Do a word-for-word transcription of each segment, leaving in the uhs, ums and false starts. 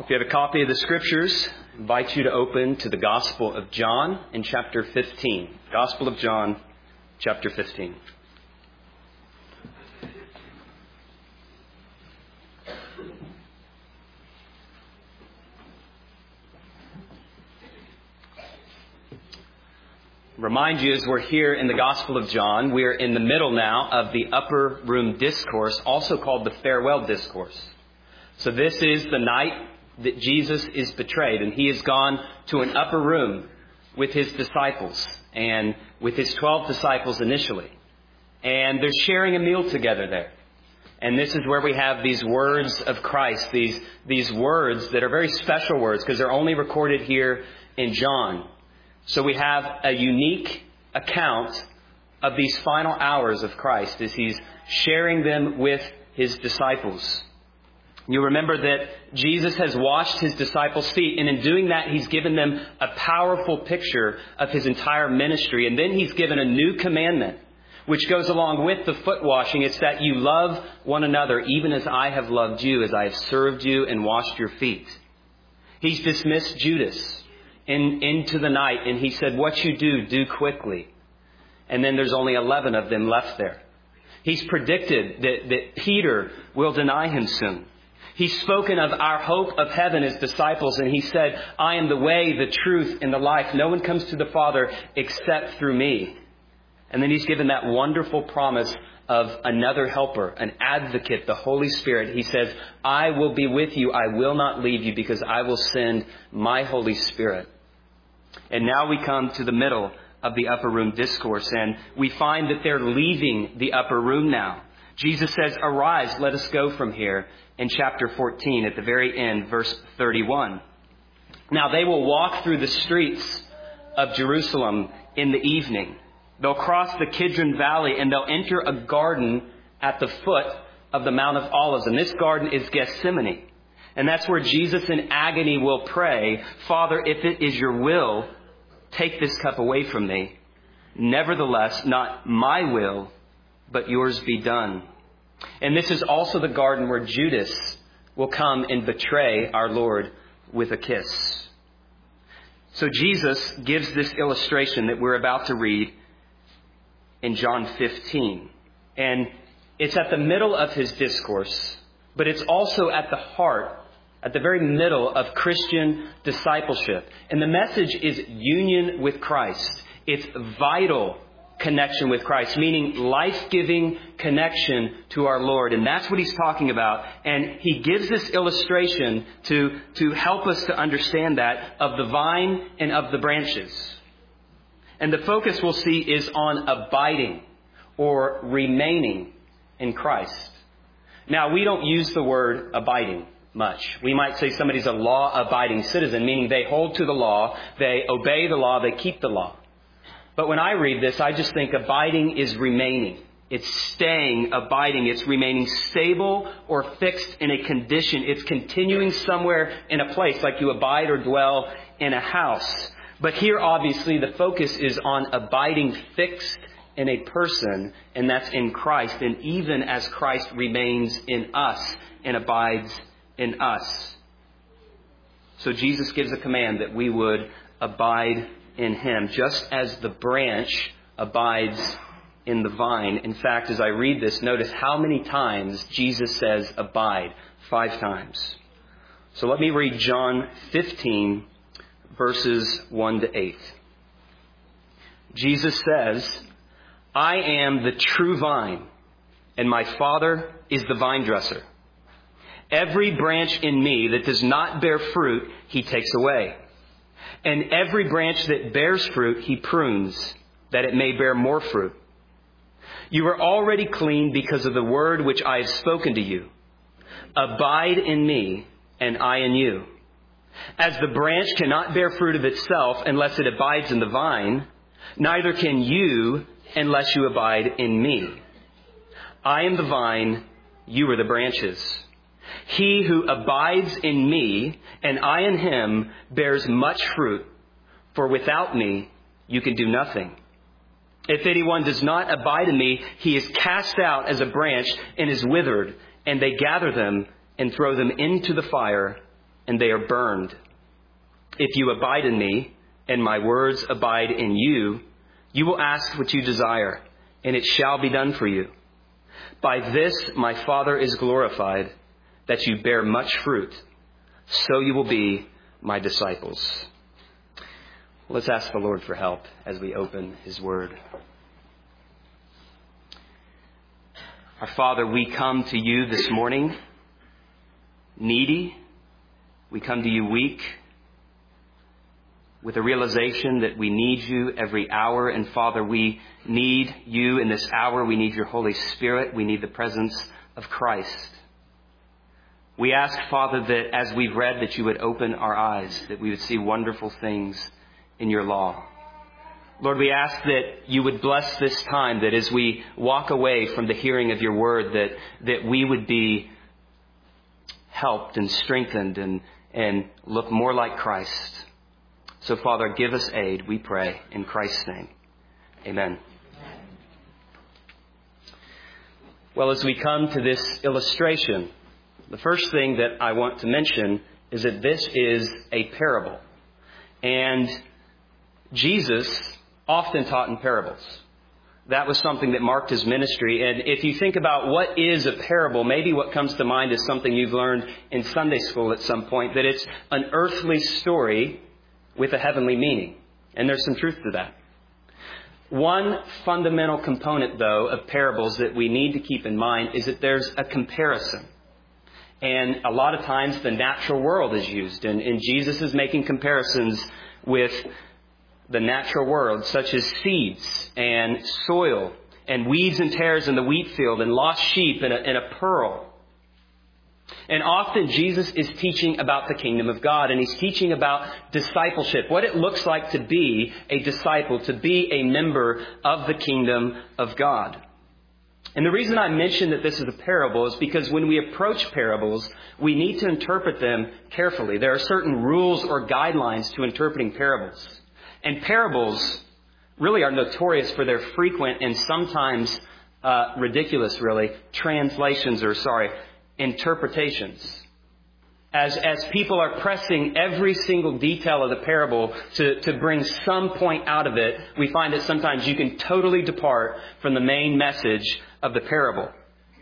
If you have a copy of the Scriptures, I invite you to open to the Gospel of John in chapter fifteen. Gospel of John, chapter fifteen. Remind you, as we're here in the Gospel of John, we're in the middle now of the upper room discourse, also called the farewell discourse. So this is the night that Jesus is betrayed, and he has gone to an upper room with his disciples and with his twelve disciples initially. And they're sharing a meal together there. And this is where we have these words of Christ, these, these words that are very special words because they're only recorded here in John. So we have a unique account of these final hours of Christ as he's sharing them with his disciples. You remember that Jesus has washed his disciples' feet, and in doing that, he's given them a powerful picture of his entire ministry. And then he's given a new commandment, which goes along with the foot washing. It's that you love one another, even as I have loved you, as I have served you and washed your feet. He's dismissed Judas in, into the night, and he said, what you do, do quickly. And then there's only eleven of them left there. He's predicted that, that Peter will deny him soon. He's spoken of our hope of heaven as disciples, and he said, I am the way, the truth, and the life. No one comes to the Father except through me. And then he's given that wonderful promise of another helper, an advocate, the Holy Spirit. He says, I will be with you. I will not leave you because I will send my Holy Spirit. And now we come to the middle of the upper room discourse, and we find that they're leaving the upper room now. Jesus says, arise, let us go from here, in chapter fourteen, at the very end, verse thirty-one. Now they will walk through the streets of Jerusalem in the evening. They'll cross the Kidron Valley, and they'll enter a garden at the foot of the Mount of Olives. And this garden is Gethsemane. And that's where Jesus in agony will pray, Father, if it is your will, take this cup away from me. Nevertheless, not my will, but yours be done. And this is also the garden where Judas will come and betray our Lord with a kiss. So Jesus gives this illustration that we're about to read in John fifteen. And it's at the middle of his discourse, but it's also at the heart, at the very middle of Christian discipleship. And the message is union with Christ. It's vital connection with Christ, meaning life-giving connection to our Lord. And that's what he's talking about. And he gives this illustration to, to help us to understand that of the vine and of the branches. And the focus we'll see is on abiding or remaining in Christ. Now, we don't use the word abiding much. We might say somebody's a law-abiding citizen, meaning they hold to the law, they obey the law, they keep the law. But when I read this, I just think abiding is remaining. It's staying, abiding. It's remaining stable or fixed in a condition. It's continuing somewhere in a place, like you abide or dwell in a house. But here, obviously, the focus is on abiding fixed in a person, and that's in Christ. And even as Christ remains in us and abides in us. So Jesus gives a command that we would abide in him, just as the branch abides in the vine. In fact, as I read this, notice how many times Jesus says abide. Five times. So let me read John fifteen, verses one to eight. Jesus says, I am the true vine, and my Father is the vine dresser. Every branch in me that does not bear fruit, he takes away. And every branch that bears fruit, he prunes, that it may bear more fruit. You are already clean because of the word which I have spoken to you. Abide in me, and I in you. As the branch cannot bear fruit of itself unless it abides in the vine, neither can you unless you abide in me. I am the vine, you are the branches. He who abides in me and I in him bears much fruit, for without me you can do nothing. If anyone does not abide in me, he is cast out as a branch and is withered, and they gather them and throw them into the fire, and they are burned. If you abide in me, and my words abide in you, you will ask what you desire, and it shall be done for you. By this my Father is glorified, that you bear much fruit, so you will be my disciples. Let's ask the Lord for help as we open his word. Our Father, we come to you this morning needy. We come to you weak, with a realization that we need you every hour. And Father, we need you in this hour. We need your Holy Spirit. We need the presence of Christ. We ask, Father, that as we've read, that you would open our eyes, that we would see wonderful things in your law. Lord, we ask that you would bless this time, that as we walk away from the hearing of your word, that, that we would be helped and strengthened and, and look more like Christ. So, Father, give us aid, we pray, in Christ's name. Amen. Well, as we come to this illustration, the first thing that I want to mention is that this is a parable. And Jesus often taught in parables. That was something that marked his ministry. And if you think about what is a parable, maybe what comes to mind is something you've learned in Sunday school at some point, that it's an earthly story with a heavenly meaning. And there's some truth to that. One fundamental component, though, of parables that we need to keep in mind is that there's a comparison. And a lot of times the natural world is used. And, and Jesus is making comparisons with the natural world, such as seeds and soil and weeds and tares in the wheat field and lost sheep and a, and a pearl. And often Jesus is teaching about the kingdom of God, and he's teaching about discipleship, what it looks like to be a disciple, to be a member of the kingdom of God. And the reason I mention that this is a parable is because when we approach parables, we need to interpret them carefully. There are certain rules or guidelines to interpreting parables. And parables really are notorious for their frequent and sometimes uh, ridiculous, really, translations or, sorry, interpretations. As, as people are pressing every single detail of the parable to, to bring some point out of it, we find that sometimes you can totally depart from the main message of the parable.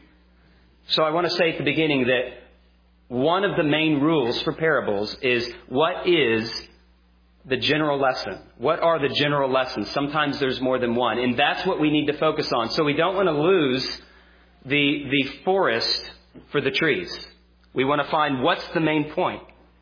So I want to say at the beginning that one of the main rules for parables is what is the general lesson? What are the general lessons? Sometimes there's more than one. And that's what we need to focus on. So we don't want to lose the, the forest for the trees. We want to find what's the main point.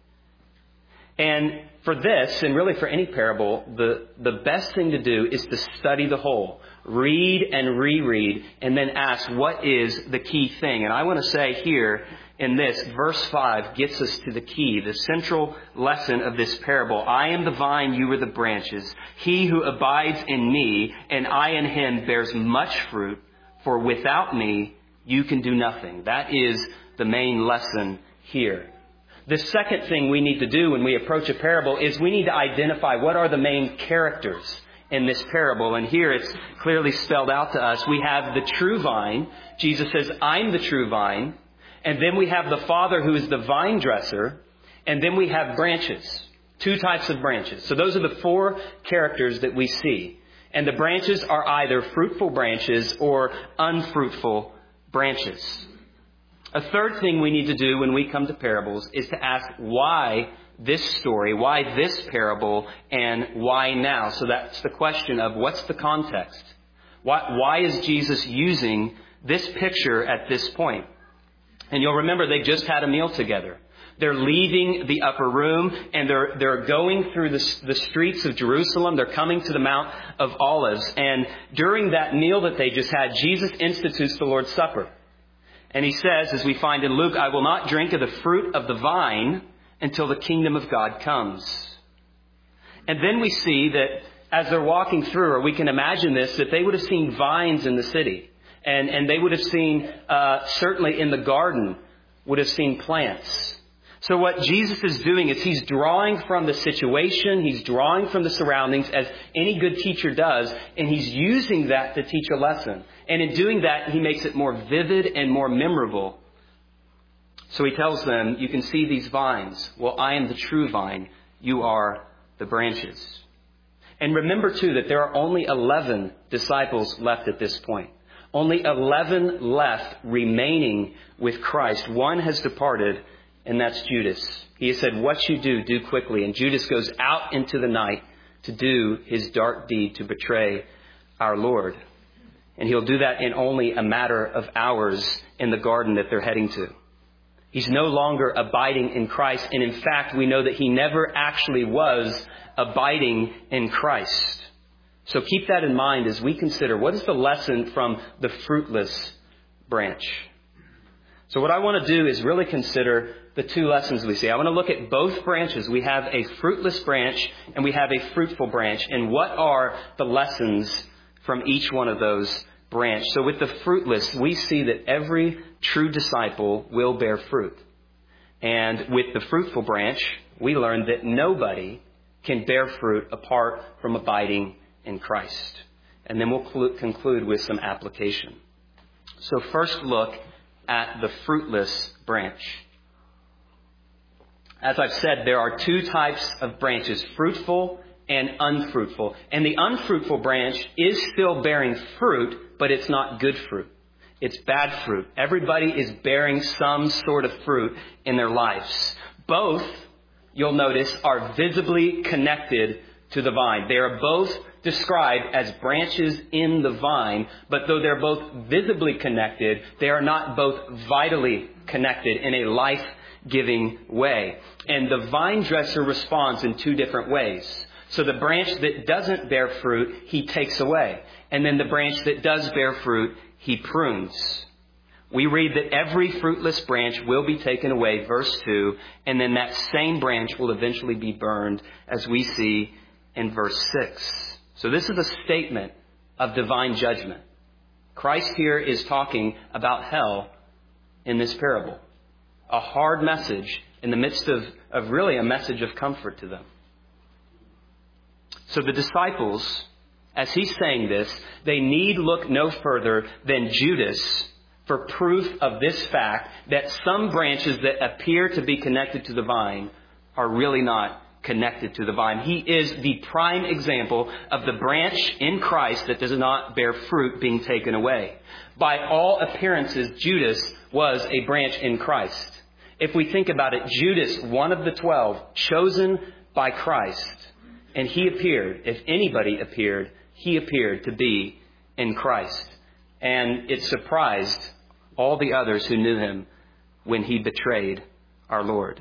And for this, and really for any parable, the, the best thing to do is to study the whole. Read and reread, and then ask, what is the key thing? And I want to say here in this, verse five gets us to the key, the central lesson of this parable. I am the vine, you are the branches. He who abides in me, and I in him, bears much fruit, for without me, you can do nothing. That is the main lesson here. The second thing we need to do when we approach a parable is we need to identify what are the main characters in this parable. And here it's clearly spelled out to us. We have the true vine. Jesus says, I'm the true vine. And then we have the Father who is the vine dresser. And then we have branches. Two types of branches. So those are the four characters that we see. And the branches are either fruitful branches or unfruitful branches. A third thing we need to do when we come to parables is to ask why this story, why this parable, and why now? So that's the question of what's the context? Why, why is Jesus using this picture at this point? And you'll remember they just had a meal together. They're leaving the upper room and they're they're going through the, the streets of Jerusalem. They're coming to the Mount of Olives. And during that meal that they just had, Jesus institutes the Lord's Supper. And he says, as we find in Luke, I will not drink of the fruit of the vine until the kingdom of God comes. And then we see that as they're walking through, or we can imagine this, that they would have seen vines in the city. And, and they would have seen, uh, certainly in the garden, would have seen plants. So what Jesus is doing is he's drawing from the situation, he's drawing from the surroundings, as any good teacher does, and he's using that to teach a lesson. And in doing that, he makes it more vivid and more memorable So he tells them, you can see these vines. Well, I am the true vine. You are the branches. And remember, too, that there are only eleven disciples left at this point. Only eleven left remaining with Christ. One has departed, and that's Judas. He has said, what you do, do quickly. And Judas goes out into the night to do his dark deed to betray our Lord. And he'll do that in only a matter of hours in the garden that they're heading to. He's no longer abiding in Christ. And in fact, we know that he never actually was abiding in Christ. So keep that in mind as we consider what is the lesson from the fruitless branch. So what I want to do is really consider the two lessons we see. I want to look at both branches. We have a fruitless branch and we have a fruitful branch. And what are the lessons from each one of those branches? So with the fruitless, we see that every true disciple will bear fruit. And with the fruitful branch, we learn that nobody can bear fruit apart from abiding in Christ. And then we'll cl- conclude with some application. So first look at the fruitless branch. As I've said, there are two types of branches, fruitful and unfruitful. And the unfruitful branch is still bearing fruit, but it's not good fruit. It's bad fruit. Everybody is bearing some sort of fruit in their lives. Both, you'll notice, are visibly connected to the vine. They are both described as branches in the vine, but though they're both visibly connected, they are not both vitally connected in a life-giving way. And the vine dresser responds in two different ways. So the branch that doesn't bear fruit, he takes away. And then the branch that does bear fruit, he prunes. We read that every fruitless branch will be taken away, verse two, and then that same branch will eventually be burned, as we see in verse six. So this is a statement of divine judgment. Christ here is talking about hell in this parable. A hard message in the midst of, of really a message of comfort to them. So the disciples, as he's saying this, they need look no further than Judas for proof of this fact that some branches that appear to be connected to the vine are really not connected to the vine. He is the prime example of the branch in Christ that does not bear fruit being taken away. By all appearances, Judas was a branch in Christ. If we think about it, Judas, one of the twelve, chosen by Christ, and he appeared, if anybody appeared, he appeared to be in Christ. And it surprised all the others who knew him when he betrayed our Lord.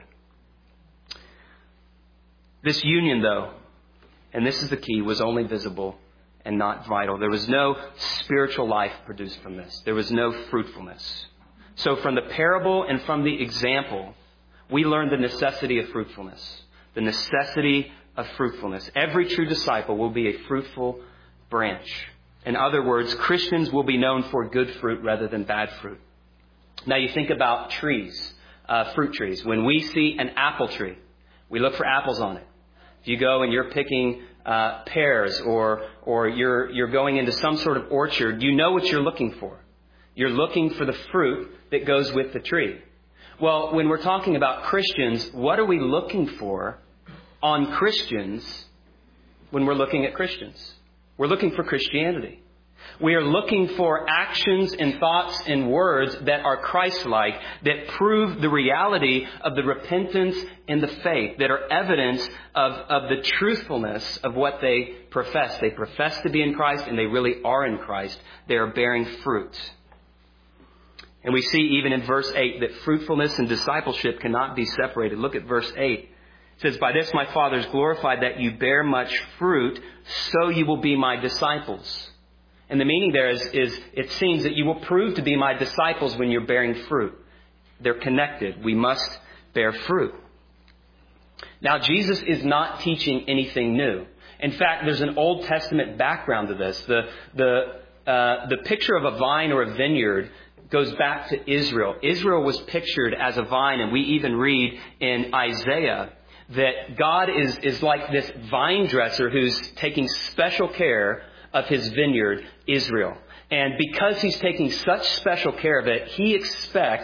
This union, though, and this is the key, was only visible and not vital. There was no spiritual life produced from this. There was no fruitfulness. So from the parable and from the example, we learn the necessity of fruitfulness. The necessity of fruitfulness. Every true disciple will be a fruitful branch. In other words, Christians will be known for good fruit rather than bad fruit. Now you think about trees, uh, fruit trees. When we see an apple tree, we look for apples on it. If you go and you're picking uh, pears or or you're you're going into some sort of orchard, you know what you're looking for. You're looking for the fruit that goes with the tree. Well, when we're talking about Christians, what are we looking for on Christians when we're looking at Christians? We're looking for Christianity. We are looking for actions and thoughts and words that are Christ-like, that prove the reality of the repentance and the faith, that are evidence of, of the truthfulness of what they profess. They profess to be in Christ, and they really are in Christ. They are bearing fruit. And we see even in verse eight that fruitfulness and discipleship cannot be separated. Look at verse eight. It says, "By this my Father is glorified, that you bear much fruit, so you will be my disciples." And the meaning there is, is it seems that you will prove to be my disciples when you're bearing fruit. They're connected. We must bear fruit. Now, Jesus is not teaching anything new. In fact, there's an Old Testament background to this. The, the, uh, the picture of a vine or a vineyard goes back to Israel. Israel was pictured as a vine, and we even read in Isaiah that God is, is like this vine dresser who's taking special care of his vineyard, Israel. And because he's taking such special care of it, he expects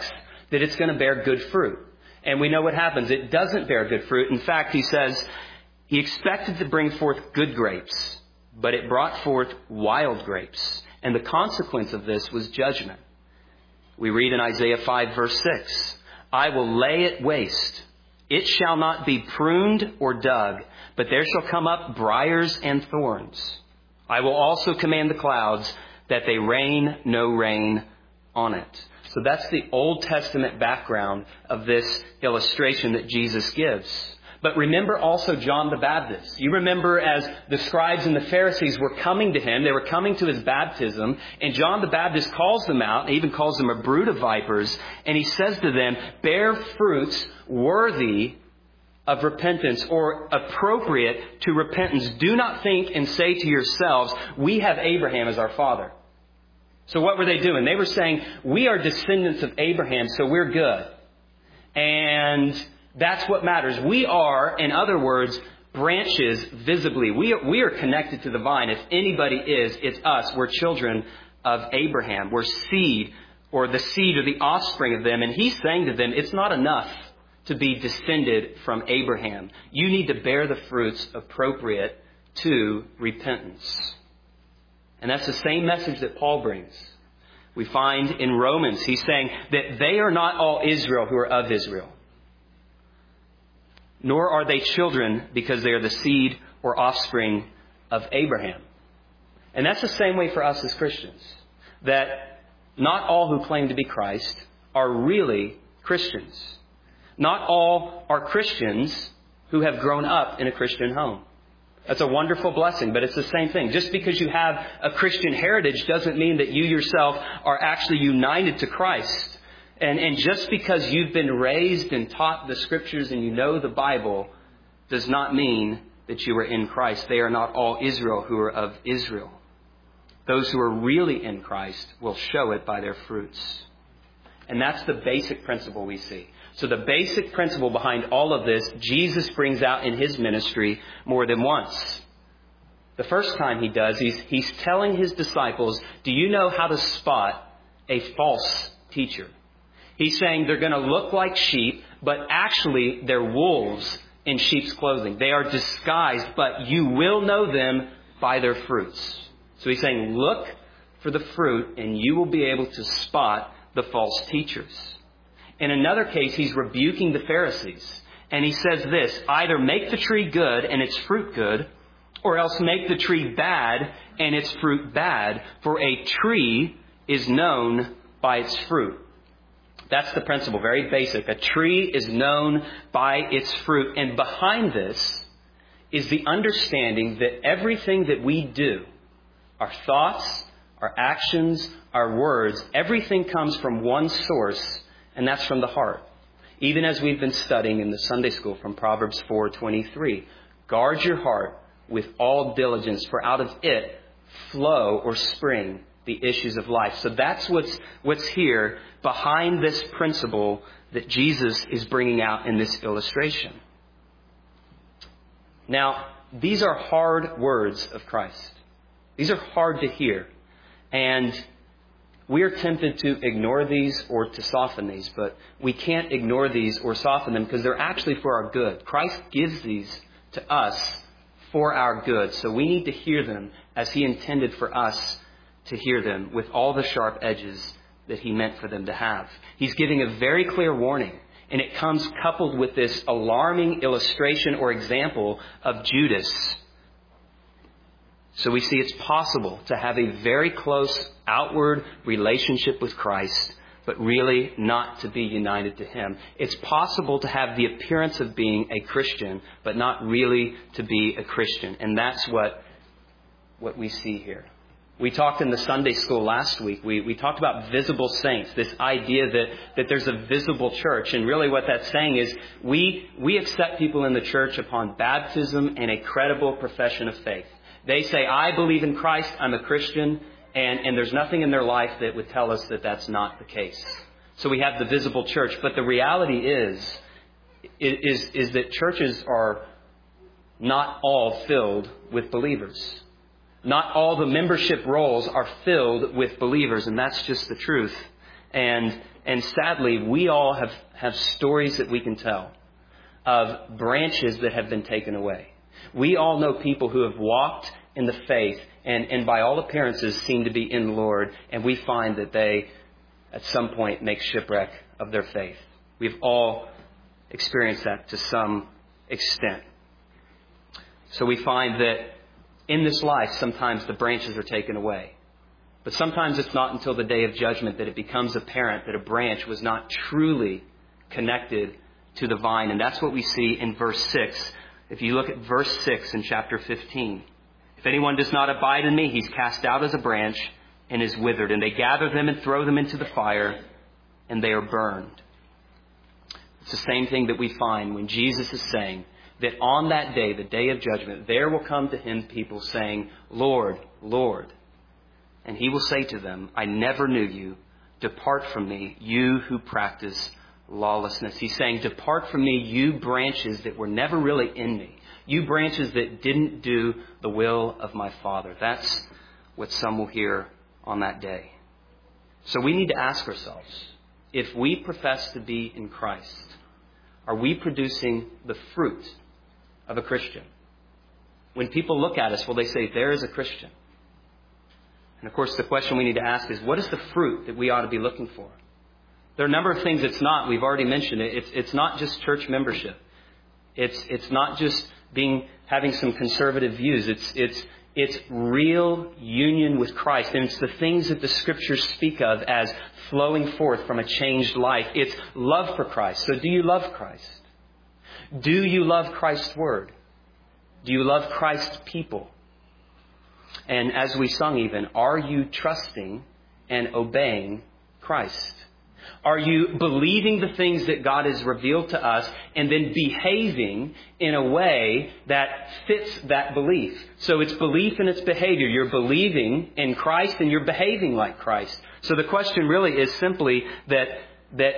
that it's going to bear good fruit. And we know what happens. It doesn't bear good fruit. In fact, he says he expected to bring forth good grapes, but it brought forth wild grapes. And the consequence of this was judgment. We read in Isaiah five, verse six, I will lay it waste. It shall not be pruned or dug, but there shall come up briars and thorns. I will also command the clouds that they rain no rain on it. So that's the Old Testament background of this illustration that Jesus gives. But remember also John the Baptist. You remember as the scribes and the Pharisees were coming to him, they were coming to his baptism, and John the Baptist calls them out, and even calls them a brood of vipers, and he says to them, bear fruits worthy of repentance or appropriate to repentance. Do not think and say to yourselves, we have Abraham as our father. So what were they doing? They were saying, we are descendants of Abraham, so we're good. And that's what matters. We are, in other words, branches visibly. We are, we are connected to the vine. If anybody is, it's us. We're children of Abraham. We're seed, or the seed or the offspring of them. And he's saying to them, it's not enough to be descended from Abraham. You need to bear the fruits appropriate to repentance. And that's the same message that Paul brings. We find in Romans, he's saying that they are not all Israel who are of Israel. Nor are they children because they are the seed or offspring of Abraham. And that's the same way for us as Christians. That not all who claim to be Christ are really Christians. Not all are Christians who have grown up in a Christian home. That's a wonderful blessing, but it's the same thing. Just because you have a Christian heritage doesn't mean that you yourself are actually united to Christ. And, and just because you've been raised and taught the Scriptures and you know the Bible does not mean that you are in Christ. They are not all Israel who are of Israel. Those who are really in Christ will show it by their fruits. And that's the basic principle we see. So the basic principle behind all of this, Jesus brings out in his ministry more than once. The first time he does, he's, he's telling his disciples, do you know how to spot a false teacher? He's saying they're going to look like sheep, but actually they're wolves in sheep's clothing. They are disguised, but you will know them by their fruits. So he's saying, look for the fruit and you will be able to spot the false teachers. In another case, he's rebuking the Pharisees. And he says this, either make the tree good and its fruit good, or else make the tree bad and its fruit bad. For a tree is known by its fruit. That's the principle, very basic. A tree is known by its fruit. And behind this is the understanding that everything that we do, our thoughts, our actions, our words, everything comes from one source, and that's from the heart. Even as we've been studying in the Sunday school from Proverbs four twenty-three, guard your heart with all diligence, for out of it flow or spring the issues of life. So that's what's what's here behind this principle that Jesus is bringing out in this illustration. Now, these are hard words of Christ. These are hard to hear. And we are tempted to ignore these or to soften these, but we can't ignore these or soften them because they're actually for our good. Christ gives these to us for our good. So we need to hear them as he intended for us to hear them, with all the sharp edges that he meant for them to have. He's giving a very clear warning, and it comes coupled with this alarming illustration or example of Judas. So we see it's possible to have a very close outward relationship with Christ, but really not to be united to him. It's possible to have the appearance of being a Christian, but not really to be a Christian. And that's what, what we see here. We talked in the Sunday school last week, we, we talked about visible saints, this idea that, that there's a visible church. And really what that's saying is we, we accept people in the church upon baptism and a credible profession of faith. They say, I believe in Christ, I'm a Christian, and, and there's nothing in their life that would tell us that that's not the case. So we have the visible church. But the reality is, is, is that churches are not all filled with believers. Not all the membership rolls are filled with believers, and that's just the truth. And and sadly, we all have, have stories that we can tell of branches that have been taken away. We all know people who have walked in the faith and, and by all appearances seem to be in the Lord, and we find that they at some point make shipwreck of their faith. We've all experienced that to some extent. So we find that in this life, sometimes the branches are taken away. But sometimes it's not until the day of judgment that it becomes apparent that a branch was not truly connected to the vine. And that's what we see in verse six. If you look at verse six in chapter fifteen. If anyone does not abide in me, he's cast out as a branch and is withered. And they gather them and throw them into the fire, and they are burned. It's the same thing that we find when Jesus is saying that on that day, the day of judgment, there will come to him people saying, Lord, Lord. And he will say to them, I never knew you. Depart from me, you who practice lawlessness. He's saying, depart from me, you branches that were never really in me. You branches that didn't do the will of my Father. That's what some will hear on that day. So we need to ask ourselves, if we profess to be in Christ, are we producing the fruit of a Christian? When people look at us, will they say, there is a Christian? And of course, the question we need to ask is, what is the fruit that we ought to be looking for? There are a number of things it's not. We've already mentioned it. It's, it's not just church membership. It's, it's not just being, having some conservative views. It's, it's, it's real union with Christ. And it's the things that the Scriptures speak of as flowing forth from a changed life. It's love for Christ. So do you love Christ? Do you love Christ's Word? Do you love Christ's people? And as we sung even, are you trusting and obeying Christ? Are you believing the things that God has revealed to us and then behaving in a way that fits that belief? So it's belief and it's behavior. You're believing in Christ and you're behaving like Christ. So the question really is simply that, that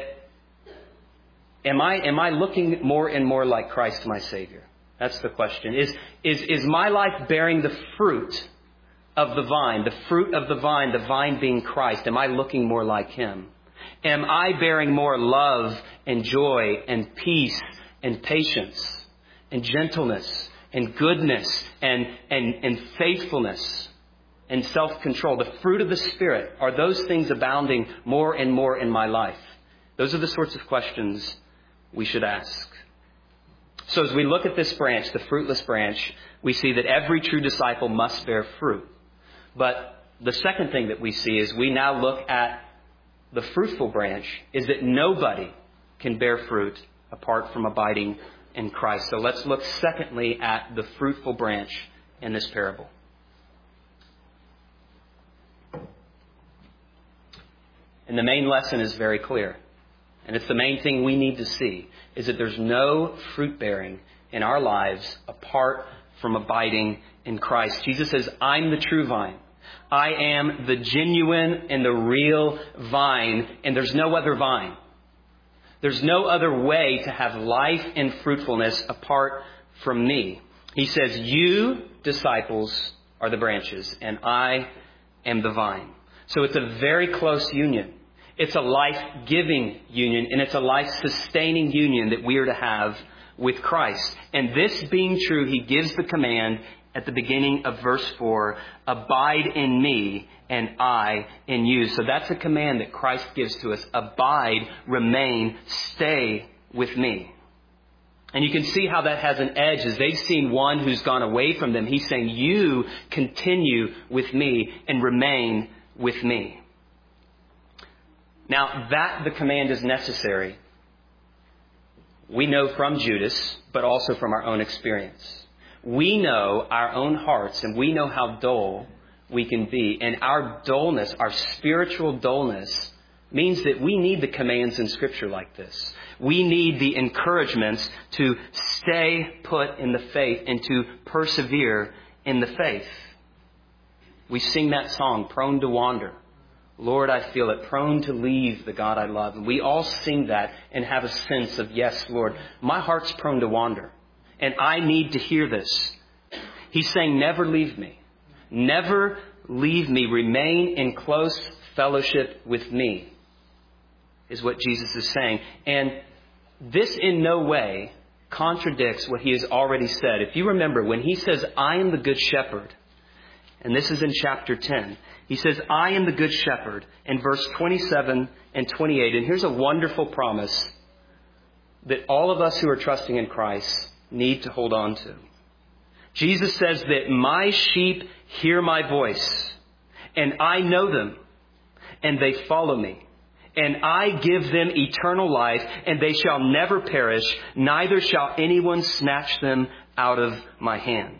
am I, am I looking more and more like Christ, my Savior? That's the question. Is, is, is my life bearing the fruit of the vine, the fruit of the vine, the vine being Christ? Am I looking more like Him? Am I bearing more love and joy and peace and patience and gentleness and goodness and, and, and faithfulness and self-control? The fruit of the Spirit, are those things abounding more and more in my life? Those are the sorts of questions we should ask. So as we look at this branch, the fruitless branch, we see that every true disciple must bear fruit. But the second thing that we see is we now look at the fruitful branch, is that nobody can bear fruit apart from abiding in Christ. So let's look secondly at the fruitful branch in this parable. And the main lesson is very clear. And it's the main thing we need to see, is that there's no fruit bearing in our lives apart from abiding in Christ. Jesus says, I'm the true vine. I am the genuine and the real vine, and there's no other vine. There's no other way to have life and fruitfulness apart from me. He says, you, disciples, are the branches, and I am the vine. So it's a very close union. It's a life-giving union, and it's a life-sustaining union that we are to have with Christ. And this being true, He gives the command at the beginning of verse four, abide in me and I in you. So that's a command that Christ gives to us. Abide, remain, stay with me. And you can see how that has an edge as they've seen one who's gone away from them. He's saying, you continue with me and remain with me. Now that the command is necessary, we know from Judas, but also from our own experience. We know our own hearts, and we know how dull we can be. And our dullness, our spiritual dullness, means that we need the commands in Scripture like this. We need the encouragements to stay put in the faith and to persevere in the faith. We sing that song, Prone to Wander. Lord, I feel it, prone to leave the God I love. And we all sing that and have a sense of, yes, Lord, my heart's prone to wander. And I need to hear this. He's saying, never leave me. Never leave me. Remain in close fellowship with me. is what Jesus is saying. And this in no way contradicts what he has already said. If you remember, when he says, I am the good shepherd, and this is in chapter ten, he says, I am the good shepherd in verse twenty-seven and twenty-eight. And here's a wonderful promise that all of us who are trusting in Christ need to hold on to. Jesus says that my sheep hear my voice, and I know them, and they follow me. And I give them eternal life, and they shall never perish, neither shall anyone snatch them out of my hand.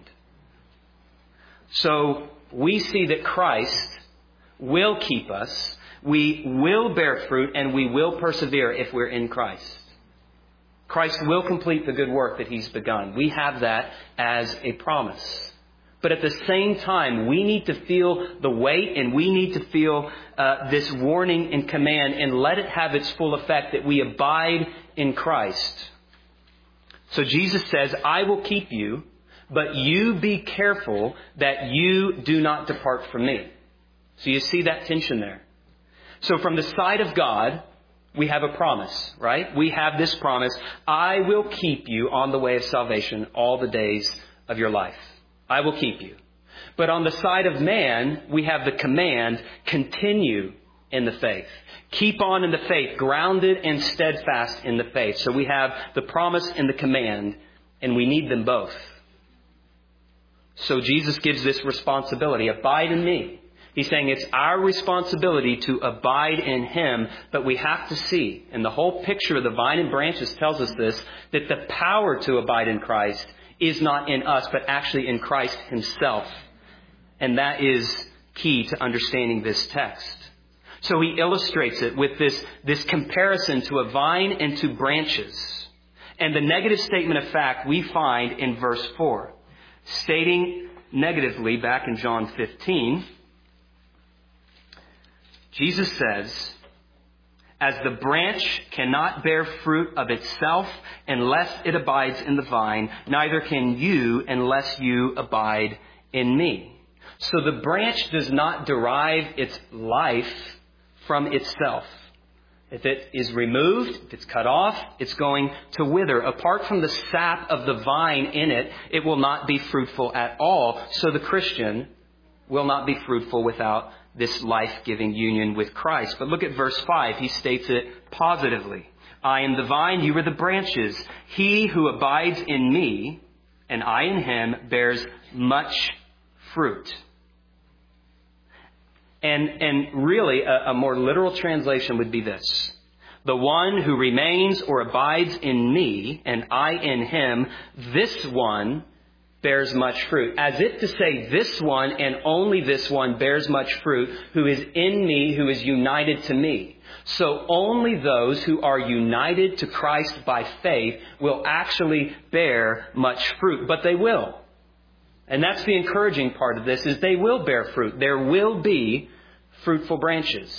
So we see that Christ will keep us, we will bear fruit, and we will persevere if we're in Christ. Christ will complete the good work that he's begun. We have that as a promise. But at the same time, we need to feel the weight, and we need to feel uh, this warning and command and let it have its full effect that we abide in Christ. So Jesus says, I will keep you, but you be careful that you do not depart from me. So you see that tension there. So from the side of God, we have a promise, right? We have this promise. I will keep you on the way of salvation all the days of your life. I will keep you. But on the side of man, we have the command, continue in the faith. Keep on in the faith, grounded and steadfast in the faith. So we have the promise and the command, and we need them both. So Jesus gives this responsibility, abide in me. He's saying it's our responsibility to abide in him, but we have to see, and the whole picture of the vine and branches tells us this, that the power to abide in Christ is not in us, but actually in Christ himself. And that is key to understanding this text. So he illustrates it with this, this comparison to a vine and to branches. And the negative statement of fact we find in verse four, stating negatively back in John fifteen, Jesus says, as the branch cannot bear fruit of itself unless it abides in the vine, neither can you unless you abide in me. So the branch does not derive its life from itself. If it is removed, if it's cut off, it's going to wither. Apart from the sap of the vine in it, it will not be fruitful at all. So the Christian will not be fruitful without this life-giving union with Christ. But look at verse five. He states it positively. I am the vine, you are the branches. He who abides in me, and I in him, bears much fruit. And, and really, a, a more literal translation would be this. The one who remains or abides in me, and I in him, this one bears much fruit. As if to say this one and only this one bears much fruit, who is in me, who is united to me. So only those who are united to Christ by faith will actually bear much fruit. But they will. And that's the encouraging part of this, is they will bear fruit. There will be fruitful branches.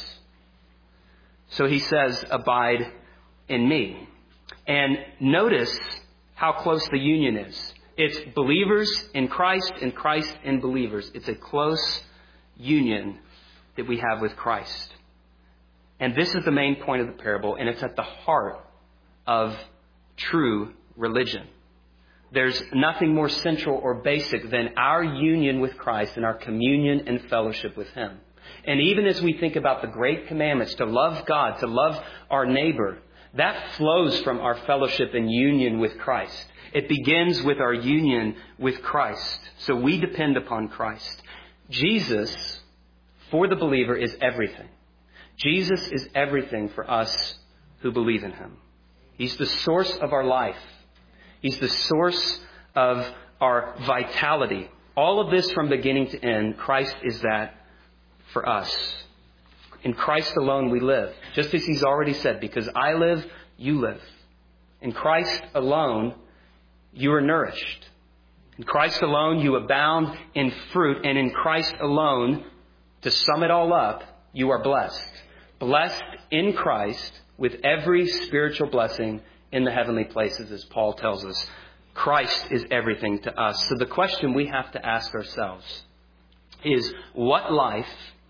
So he says, abide in me. And notice how close the union is. It's believers in Christ and Christ in believers. It's a close union that we have with Christ. And this is the main point of the parable, and it's at the heart of true religion. There's nothing more central or basic than our union with Christ and our communion and fellowship with him. And even as we think about the great commandments to love God, to love our neighbor, that flows from our fellowship and union with Christ. It begins with our union with Christ. So we depend upon Christ. Jesus, for the believer, is everything. Jesus is everything for us who believe in him. He's the source of our life. He's the source of our vitality. All of this from beginning to end, Christ is that for us. In Christ alone we live. Just as he's already said, because I live, you live. In Christ alone, you are nourished. In Christ alone, you abound in fruit. And in Christ alone, to sum it all up, you are blessed. Blessed in Christ with every spiritual blessing in the heavenly places, as Paul tells us. Christ is everything to us. So the question we have to ask ourselves is, what life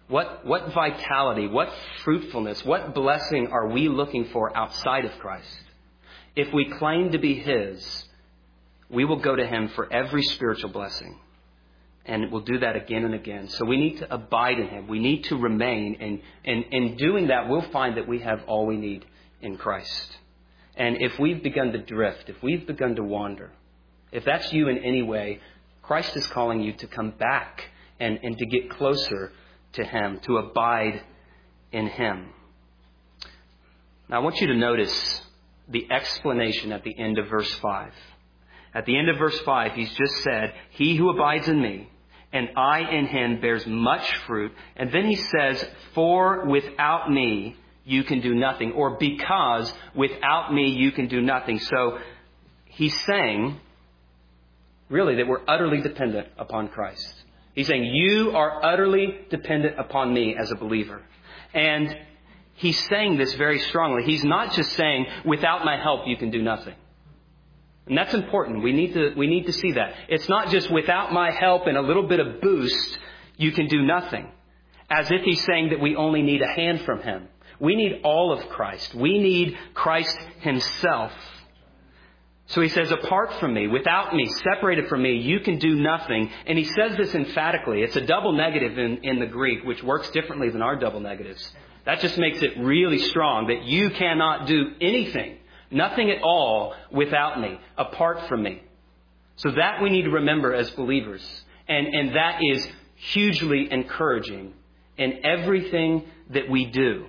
What, what vitality, what fruitfulness, what blessing are we looking for outside of Christ? If we claim to be His, we will go to Him for every spiritual blessing. And we'll do that again and again. So we need to abide in Him. We need to remain. And, and in doing that, we'll find that we have all we need in Christ. And if we've begun to drift, if we've begun to wander, if that's you in any way, Christ is calling you to come back and, and to get closer to Him, to abide in Him. Now I want you to notice the explanation at the end of verse five. At the end of verse five, He's just said, "He who abides in me and I in Him bears much fruit." And then He says, "For without me you can do nothing," or "because without me you can do nothing." So He's saying, really, that we're utterly dependent upon Christ. He's saying, you are utterly dependent upon me as a believer. And He's saying this very strongly. He's not just saying, without my help, you can do nothing. And that's important. We need to, we need to see that. It's not just without my help and a little bit of boost, you can do nothing. As if He's saying that we only need a hand from Him. We need all of Christ. We need Christ Himself. So He says, apart from me, without me, separated from me, you can do nothing. And He says this emphatically. It's a double negative in, in the Greek, which works differently than our double negatives. That just makes it really strong, that you cannot do anything, nothing at all, without me, apart from me. So that we need to remember as believers. And, and that is hugely encouraging in everything that we do,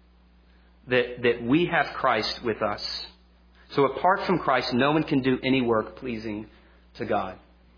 that, that we have Christ with us. So apart from Christ, no one can do any work pleasing to God.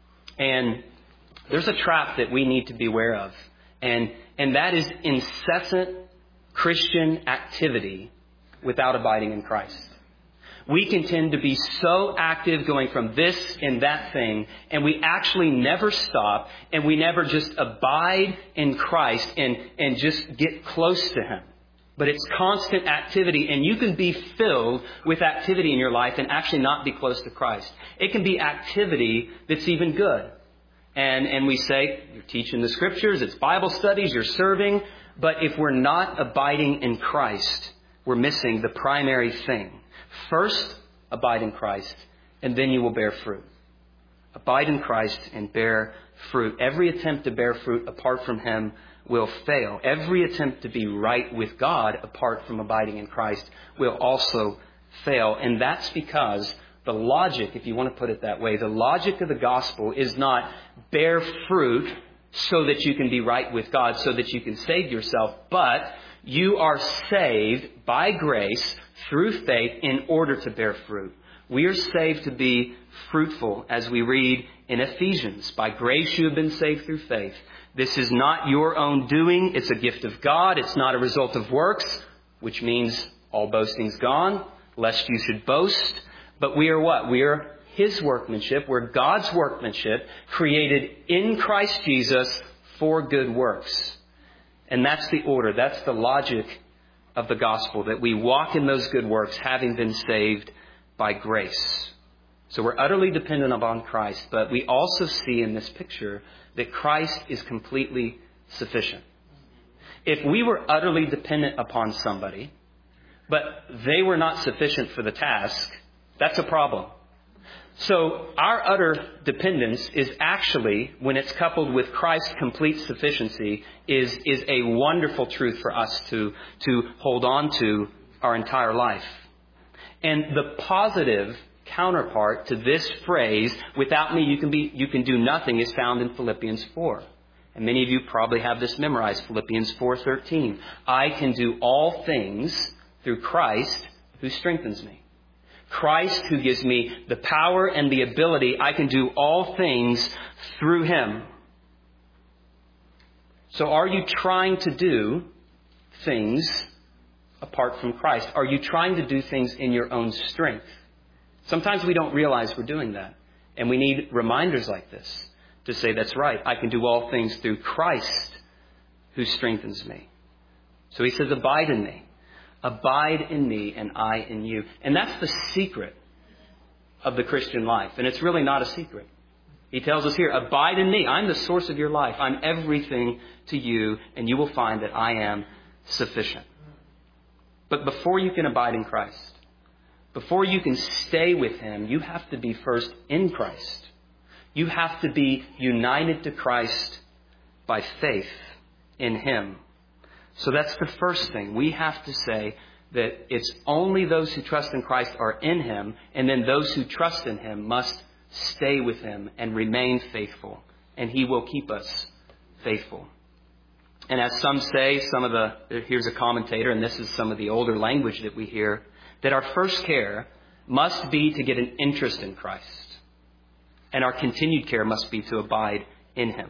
And there's a trap that we need to be aware of. And, and that is incessant Christian activity without abiding in Christ. We can tend to be so active going from this and that thing, and we actually never stop, and we never just abide in Christ and, and just get close to Him. But it's constant activity, and you can be filled with activity in your life and actually not be close to Christ. It can be activity that's even good. And, and we say, you're teaching the Scriptures, it's Bible studies, you're serving. But if we're not abiding in Christ, we're missing the primary thing. First, abide in Christ, and then you will bear fruit. Abide in Christ and bear fruit. Every attempt to bear fruit apart from Him will fail. Every attempt to be right with God apart from abiding in Christ will also fail. And that's because the logic, if you want to put it that way, the logic of the gospel is not bear fruit so that you can be right with God, so that you can save yourself, but you are saved by grace through faith in order to bear fruit. We are saved to be fruitful, as we read in Ephesians. By grace you have been saved through faith. This is not your own doing. It's a gift of God. It's not a result of works, which means all boasting's gone, lest you should boast. But we are what? We are His workmanship. We're God's workmanship, created in Christ Jesus for good works. And that's the order. That's the logic of the gospel, that we walk in those good works, having been saved by grace. So we're utterly dependent upon Christ, but we also see in this picture that Christ is completely sufficient. If we were utterly dependent upon somebody, but they were not sufficient for the task, that's a problem. So our utter dependence is actually, when it's coupled with Christ's complete sufficiency, is, is a wonderful truth for us to, to hold on to our entire life. And the positive counterpart to this phrase, without me you can be you can do nothing, is found in Philippians four. And many of you probably have this memorized, Philippians four thirteen. I can do all things through Christ who strengthens me. Christ who gives me the power and the ability. I can do all things through Him. So are you trying to do things apart from Christ? Are you trying to do things in your own strength? Sometimes we don't realize we're doing that. And we need reminders like this to say, that's right, I can do all things through Christ who strengthens me. So He says, abide in me. Abide in me and I in you. And that's the secret of the Christian life. And it's really not a secret. He tells us here, abide in me. I'm the source of your life. I'm everything to you, and you will find that I am sufficient. But before you can abide in Christ, before you can stay with him, you have to be first in Christ. You have to be united to Christ by faith in him. So that's the first thing. We have to say that it's only those who trust in Christ are in him, and then those who trust in him must stay with him and remain faithful, and he will keep us faithful. And as some say, some of the, here's a commentator, and this is some of the older language that we hear, that our first care must be to get an interest in Christ. And our continued care must be to abide in him.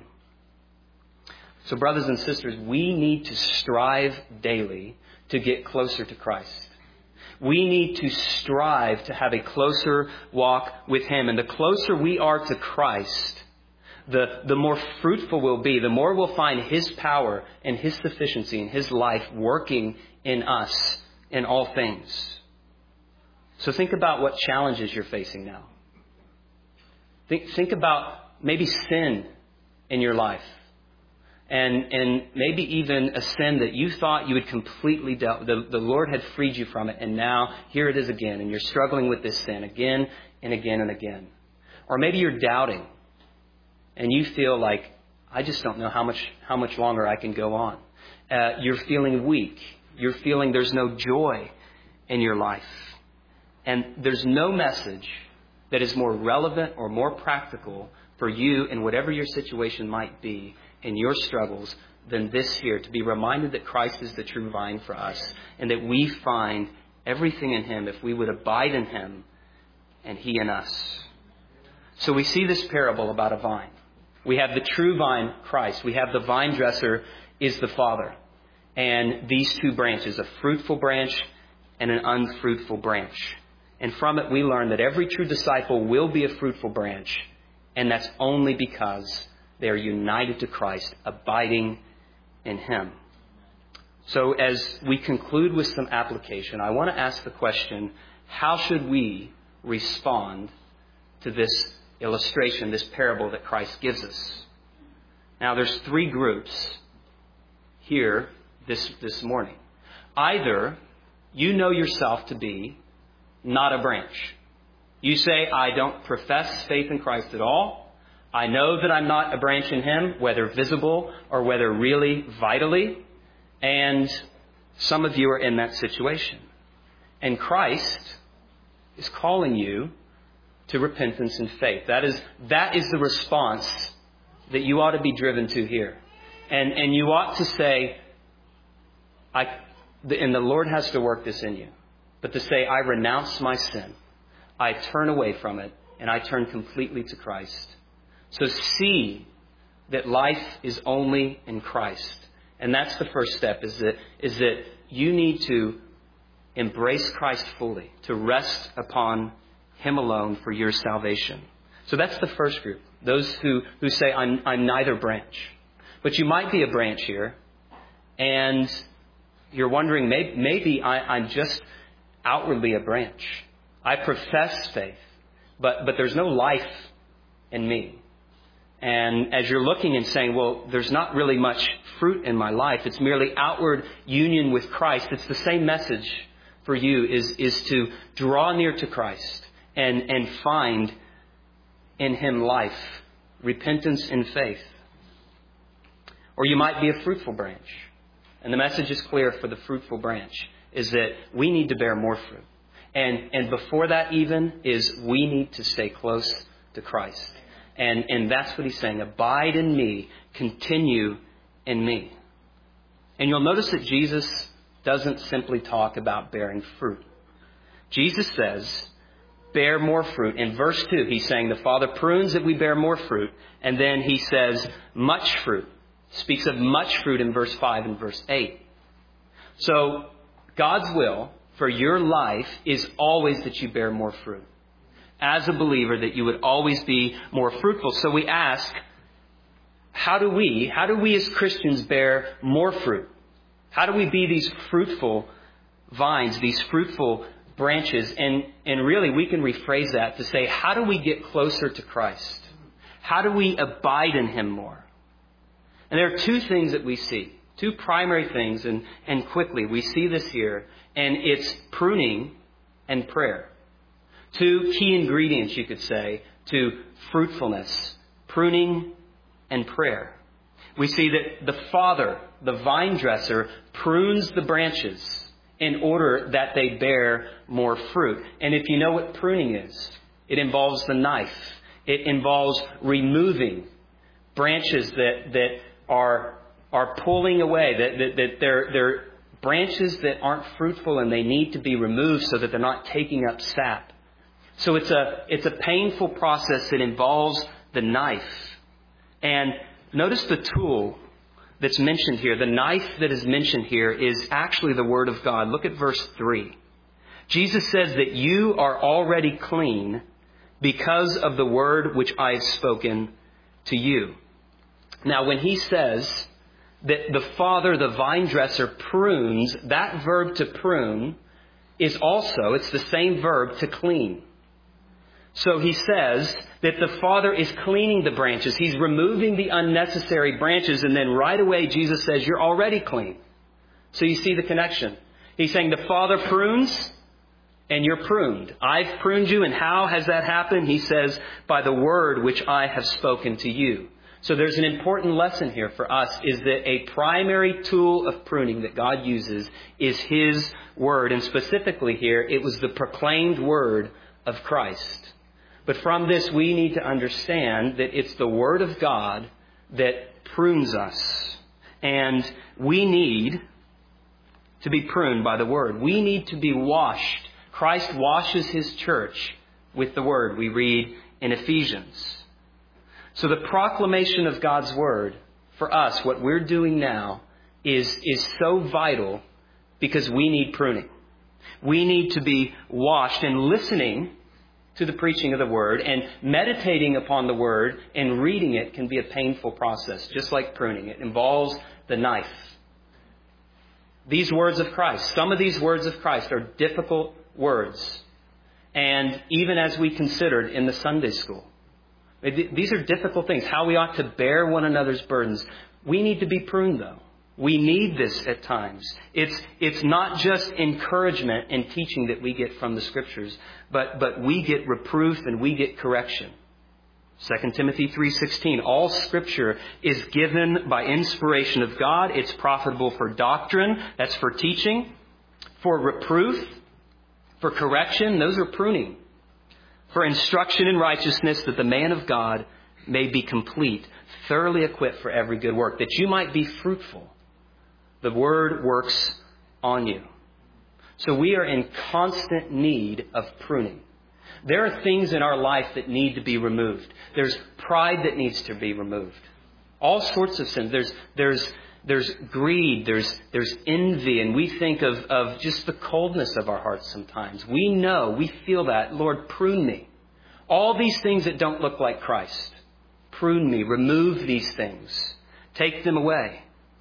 So brothers and sisters, we need to strive daily to get closer to Christ. We need to strive to have a closer walk with him. And the closer we are to Christ, the, the more fruitful we'll be. The more we'll find his power and his sufficiency and his life working in us in all things. So think about what challenges you're facing now. Think, think about maybe sin in your life. And, and maybe even a sin that you thought you had completely dealt, the, the Lord had freed you from it. And now here it is again. And you're struggling with this sin again and again and again. Or maybe you're doubting and you feel like, I just don't know how much, how much longer I can go on. Uh, you're feeling weak. You're feeling there's no joy in your life. And there's no message that is more relevant or more practical for you in whatever your situation might be in your struggles than this here, to be reminded that Christ is the true vine for us and that we find everything in him if we would abide in him and he in us. So we see this parable about a vine. We have the true vine, Christ. We have the vine dresser is the Father. And these two branches, a fruitful branch and an unfruitful branch. And from it we learn that every true disciple will be a fruitful branch. And that's only because they are united to Christ, abiding in him. So as we conclude with some application, I want to ask the question, how should we respond to this illustration, this parable that Christ gives us? Now there's three groups here this, this morning. Either you know yourself to be not a branch. You say, I don't profess faith in Christ at all. I know that I'm not a branch in him, whether visible or whether really vitally. And some of you are in that situation. And Christ is calling you to repentance and faith. That is, that is the response that you ought to be driven to here. And, and you ought to say, I, and the Lord has to work this in you. But to say, I renounce my sin. I turn away from it and I turn completely to Christ. So see that life is only in Christ. And that's the first step, is that, is that you need to embrace Christ fully, to rest upon him alone for your salvation. So that's the first group, those who, who say, I'm, I'm neither branch. But you might be a branch here, and you're wondering, maybe, maybe I, I'm just outwardly a branch. I profess faith, but, but there's no life in me. And as you're looking and saying, well, there's not really much fruit in my life. It's merely outward union with Christ. It's the same message for you, is, is to draw near to Christ and, and find in him life, repentance and faith. Or you might be a fruitful branch. And the message is clear for the fruitful branch, is that we need to bear more fruit. And, and before that even is we need to stay close to Christ. And, and that's what he's saying. Abide in me. Continue in me. And you'll notice that Jesus doesn't simply talk about bearing fruit. Jesus says, bear more fruit. In verse two, he's saying the Father prunes that we bear more fruit. And then he says much fruit. Speaks of much fruit in verse five and verse eight. So God's will for your life is always that you bear more fruit. As a believer, that you would always be more fruitful. So we ask, how do we, how do we as Christians bear more fruit? How do we be these fruitful vines, these fruitful branches? And, and really we can rephrase that to say, how do we get closer to Christ? How do we abide in him more? And there are two things that we see, two primary things, and, and quickly we see this here, and it's pruning and prayer. Two key ingredients, you could say, to fruitfulness, pruning and prayer. We see that the Father, the vine dresser, prunes the branches in order that they bear more fruit. And if you know what pruning is, it involves the knife. It involves removing branches that, that are, are pulling away, that, that, that they're, they're branches that aren't fruitful and they need to be removed so that they're not taking up sap. So it's a, it's a painful process that involves the knife. And notice the tool that's mentioned here. The knife that is mentioned here is actually the Word of God. Look at verse three. Jesus says that you are already clean because of the word which I have spoken to you. Now, when he says that the Father, the vine dresser, prunes, that verb to prune is also, it's the same verb to clean. So he says that the Father is cleaning the branches. He's removing the unnecessary branches. And then right away, Jesus says, you're already clean. So you see the connection. He's saying the Father prunes and you're pruned. I've pruned you. And how has that happened? He says, by the word which I have spoken to you. So there's an important lesson here for us, is that a primary tool of pruning that God uses is His word. And specifically here, it was the proclaimed word of Christ. But from this, we need to understand that it's the Word of God that prunes us. And we need to be pruned by the Word. We need to be washed. Christ washes His church with the Word, we read in Ephesians. So the proclamation of God's Word, for us, what we're doing now, is, is so vital because we need pruning. We need to be washed, and listening to the preaching of the Word and meditating upon the Word and reading it can be a painful process, just like pruning. It involves the knife. These words of Christ, some of these words of Christ are difficult words. And even as we considered in the Sunday school, these are difficult things, how we ought to bear one another's burdens. We need to be pruned, though. We need this at times. It's, it's not just encouragement and teaching that we get from the Scriptures, but, but we get reproof and we get correction. Second Timothy three sixteen, all Scripture is given by inspiration of God. It's profitable for doctrine, that's for teaching, for reproof, for correction, those are pruning, for instruction in righteousness, that the man of God may be complete, thoroughly equipped for every good work, that you might be fruitful. The Word works on you. So we are in constant need of pruning. There are things in our life that need to be removed. There's pride that needs to be removed. All sorts of sins. There's, there's, there's greed. There's, there's envy. And we think of, of just the coldness of our hearts sometimes. We know, we feel that. Lord, prune me. All these things that don't look like Christ. Prune me. Remove these things. Take them away.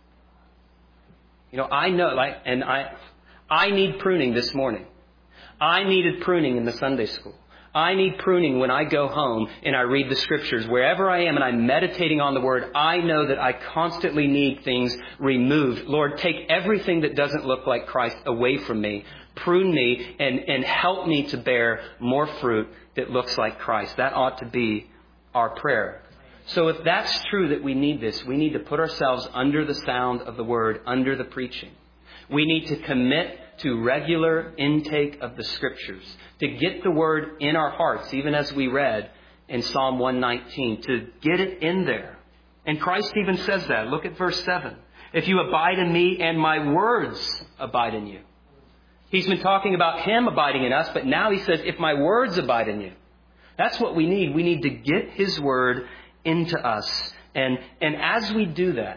You know, I know, like, and I, I need pruning this morning. I needed pruning in the Sunday school. I need pruning when I go home and I read the Scriptures. Wherever I am and I'm meditating on the Word, I know that I constantly need things removed. Lord, take everything that doesn't look like Christ away from me. Prune me and, and help me to bear more fruit that looks like Christ. That ought to be our prayer. So if that's true that we need this, we need to put ourselves under the sound of the Word, under the preaching. We need to commit to regular intake of the Scriptures, to get the Word in our hearts, even as we read in Psalm one nineteen, to get it in there. And Christ even says that. Look at verse seven. If you abide in me and my words abide in you. He's been talking about Him abiding in us, but now He says, if my words abide in you. That's what we need. We need to get His Word into us. And, and as we do that,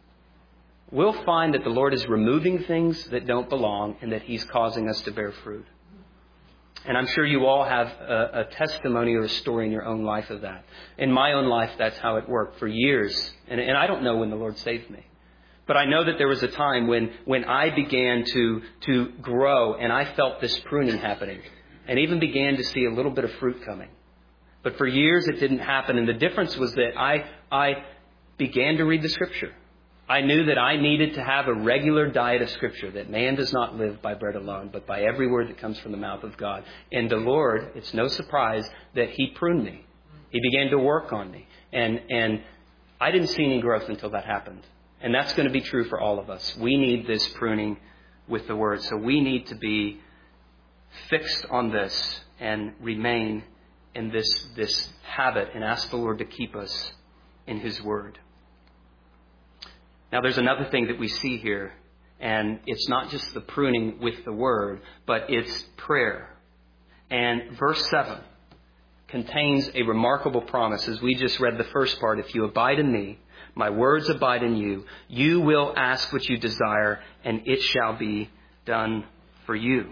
we'll find that the Lord is removing things that don't belong and that He's causing us to bear fruit. And I'm sure you all have a, a testimony or a story in your own life of that. In my own life, that's how it worked for years. And, and I don't know when the Lord saved me. But I know that there was a time when, when I began to, to grow and I felt this pruning happening and even began to see a little bit of fruit coming. But for years it didn't happen. And the difference was that I, I began to read the Scripture. I knew that I needed to have a regular diet of Scripture, that man does not live by bread alone, but by every word that comes from the mouth of God. And the Lord, it's no surprise that He pruned me. He began to work on me. And, and I didn't see any growth until that happened. And that's going to be true for all of us. We need this pruning with the Word. So we need to be fixed on this and remain in this, this habit and ask the Lord to keep us in His Word. Now, there's another thing that we see here, and it's not just the pruning with the Word, but it's prayer. And verse seven contains a remarkable promise. As we just read the first part, if you abide in me, my words abide in you, you will ask what you desire, and it shall be done for you.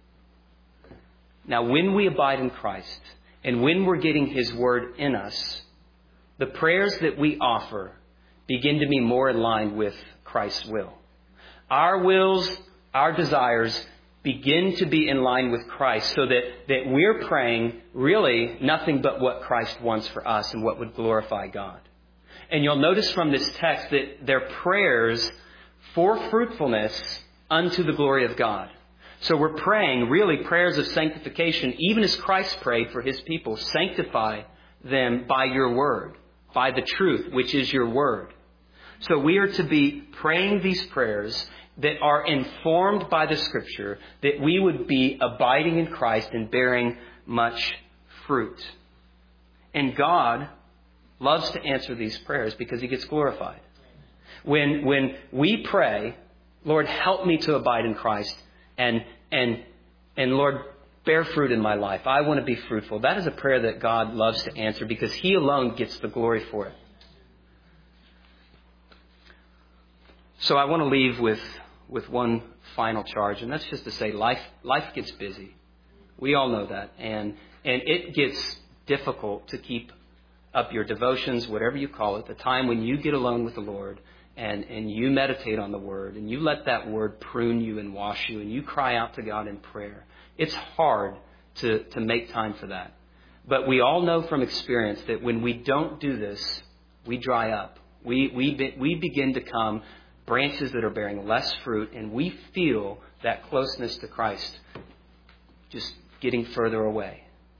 Now, when we abide in Christ, and when we're getting His Word in us, the prayers that we offer begin to be more in line with Christ's will. Our wills, our desires begin to be in line with Christ, so that, that we're praying really nothing but what Christ wants for us and what would glorify God. And you'll notice from this text that they're prayers for fruitfulness unto the glory of God. So we're praying really prayers of sanctification, even as Christ prayed for His people. Sanctify them by your word, by the truth, which is your word. So we are to be praying these prayers that are informed by the Scripture, that we would be abiding in Christ and bearing much fruit. And God loves to answer these prayers because He gets glorified. When, when we pray, Lord, help me to abide in Christ, and, and, and Lord, bear fruit in my life. I want to be fruitful. That is a prayer that God loves to answer because He alone gets the glory for it. So I want to leave with, with one final charge, and that's just to say life, life gets busy. We all know that. And, and it gets difficult to keep up your devotions, whatever you call it, the time when you get alone with the Lord and, and you meditate on the Word and you let that Word prune you and wash you and you cry out to God in prayer. It's hard to, to make time for that. But we all know from experience that when we don't do this, we dry up. We, we, be, we begin to come branches that are bearing less fruit, and we feel that closeness to Christ just getting further away.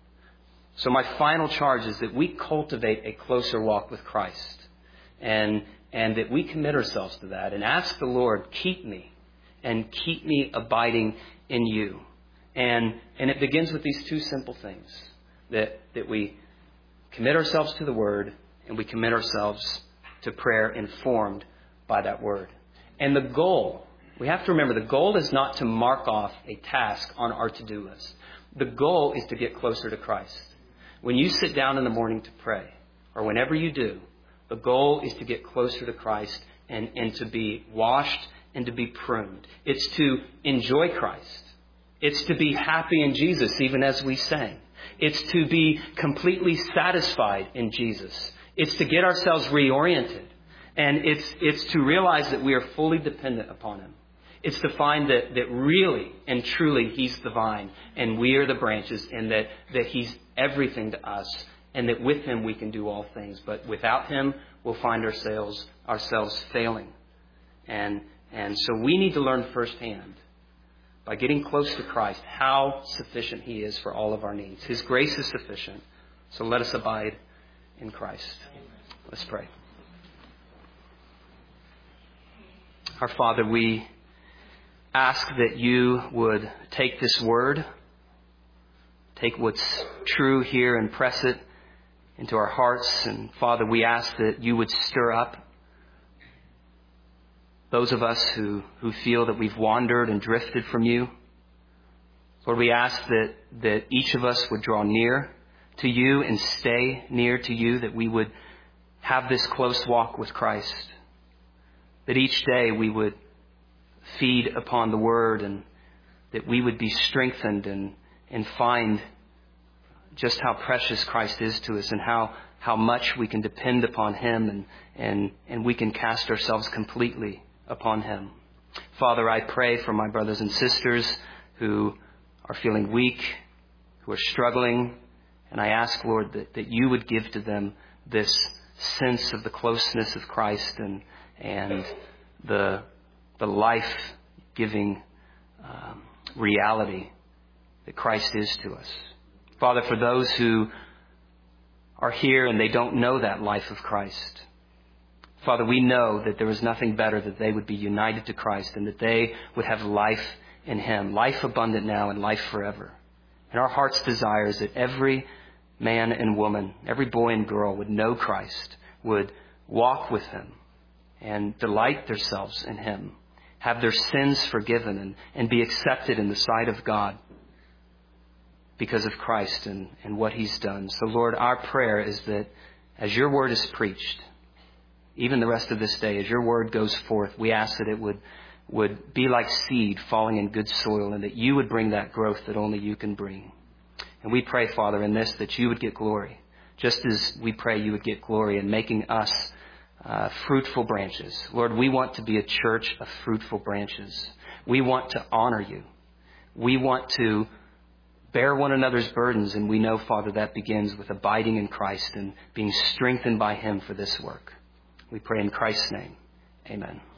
So my final charge is that we cultivate a closer walk with Christ, and and that we commit ourselves to that and ask the Lord, keep me and keep me abiding in you. And and it begins with these two simple things, that, that we commit ourselves to the Word and we commit ourselves to prayer informed by that Word. And the goal, we have to remember, the goal is not to mark off a task on our to-do list. The goal is to get closer to Christ. When you sit down in the morning to pray, or whenever you do, the goal is to get closer to Christ and, and to be washed and to be pruned. It's to enjoy Christ. It's to be happy in Jesus, even as we sang. It's to be completely satisfied in Jesus. It's to get ourselves reoriented. And it's it's to realize that we are fully dependent upon Him. It's to find that, that really and truly He's the vine and we are the branches, and that, that He's everything to us, and that with Him we can do all things. But without Him, we'll find ourselves ourselves failing. And and so we need to learn firsthand, by getting close to Christ, how sufficient He is for all of our needs. His grace is sufficient. So let us abide in Christ. Let's pray. Our Father, we ask that you would take this word, take what's true here and press it into our hearts. And Father, we ask that you would stir up those of us who, who feel that we've wandered and drifted from you. Lord, we ask that, that each of us would draw near to you and stay near to you, that we would have this close walk with Christ. That each day we would feed upon the Word, and that we would be strengthened and, and find just how precious Christ is to us, and how, how much we can depend upon Him, and, and, and we can cast ourselves completely upon Him. Father, I pray for my brothers and sisters who are feeling weak, who are struggling And I ask, Lord, that, that you would give to them this sense of the closeness of Christ and and the the life-giving um, reality that Christ is to us. Father, for those who are here and they don't know that life of Christ, Father, we know that there is nothing better that they would be united to Christ and that they would have life in Him, life abundant now and life forever. And our heart's desire is that every man and woman, every boy and girl would know Christ, would walk with Him and delight themselves in Him, have their sins forgiven and, and be accepted in the sight of God because of Christ and, and what He's done. So, Lord, our prayer is that as your word is preached, even the rest of this day, as your word goes forth, we ask that it would, would be like seed falling in good soil and that you would bring that growth that only you can bring. And we pray, Father, in this that you would get glory, just as we pray you would get glory in making us uh, fruitful branches. Lord, we want to be a church of fruitful branches. We want to honor you. We want to bear one another's burdens, and we know, Father, that begins with abiding in Christ and being strengthened by Him for this work. We pray in Christ's name. Amen.